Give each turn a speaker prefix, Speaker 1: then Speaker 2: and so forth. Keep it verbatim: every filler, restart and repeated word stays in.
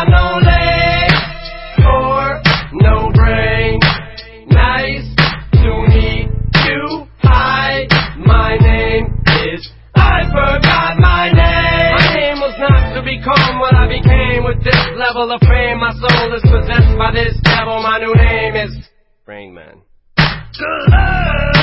Speaker 1: got no legs or no brain. Nice to meet you. Hi, my name is. I forgot my name. My name was not to become what I became. With this level of fame, my soul is possessed by this devil. My new name is Rain Man. Good love.